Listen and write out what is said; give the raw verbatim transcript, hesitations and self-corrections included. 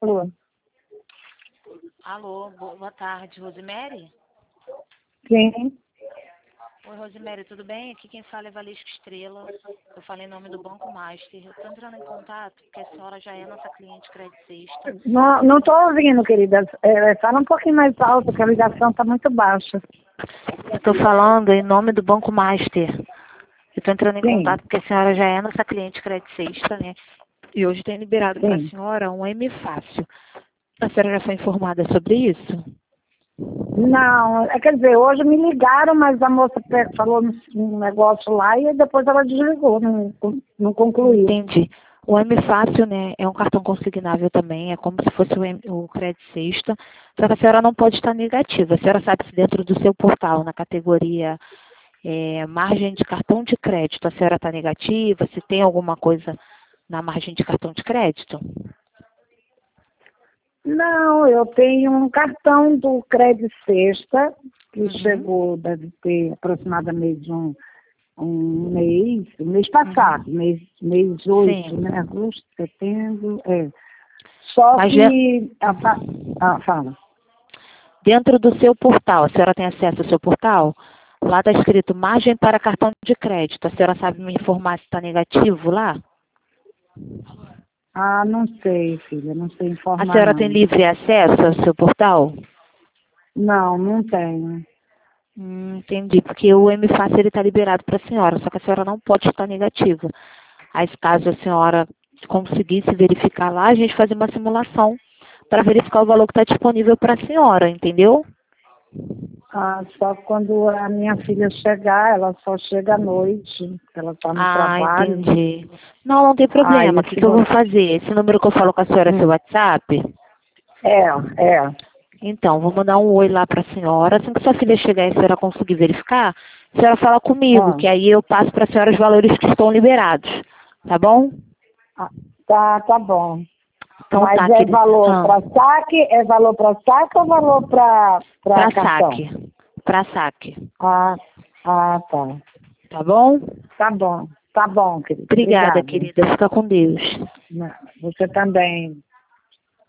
Alô? Alô, bo- boa tarde, Rosemary? Sim. Oi, Rosemary, tudo bem? Aqui quem fala é Valesca Estrela. Eu falei em nome do Banco Master. Eu estou entrando em contato porque a senhora já é nossa cliente Credit Sexta. Não, não tô ouvindo, querida. É, fala um pouquinho mais alto, que a ligação está muito baixa. Eu estou falando em nome do Banco Master. Eu estou entrando em Sim, contato porque a senhora já é nossa cliente Credit Sexta, né? E hoje tem liberado para a sim. senhora um M Fácil. A senhora já foi informada sobre isso? Não, é, quer dizer, hoje me ligaram, mas a moça pe- falou um um negócio lá e depois ela desligou, não, não concluiu. Entendi. O M Fácil, né, é um cartão consignável também, é como se fosse o, M, o Credit Sexta, só que a senhora não pode estar negativa. A senhora sabe se dentro do seu portal, na categoria é, margem de cartão de crédito, a senhora está negativa, se tem alguma coisa na margem de cartão de crédito? Não, eu tenho um cartão do Credit Sexta, que Uhum. chegou, deve ter aproximadamente um, um mês, mês Uhum. passado, mês, mês oito, Sim. né? Agosto, setembro, é. Só Mas já- que a fa... ah, fala. dentro do seu portal, a senhora tem acesso ao seu portal? Lá está escrito margem para cartão de crédito. A senhora sabe me informar se está negativo lá? Ah, não sei, filha, não sei A informar senhora tem não. livre acesso ao seu portal? Não, não tenho. Hum, entendi, porque o M Fácil ele está liberado para a senhora, só que a senhora não pode estar negativa. Aí, caso a senhora conseguisse verificar lá, a gente fazia uma simulação para verificar o valor que está disponível para a senhora, entendeu? Ah, só quando a minha filha chegar, ela só chega à noite, ela está no Ah, trabalho. entendi. Não, não tem Aí problema. O que, esse que eu vou vo- fazer? Esse número que eu falo com a senhora é seu hum, WhatsApp? é, é. Então, vou mandar um oi lá para a senhora. Assim que sua filha chegar e a senhora conseguir verificar, a senhora fala comigo, Ah, que aí eu passo para a senhora os valores que estão liberados. Tá bom? ah, tá, tá bom. Então Mas tá, é querida. valor Ah, para saque, é valor para saque ou valor para para para cartão? saque. Para saque. Ah, ah, tá. Tá bom? Tá bom, tá bom, querido. Obrigada, Obrigada. querida. Fica com Deus. Você também.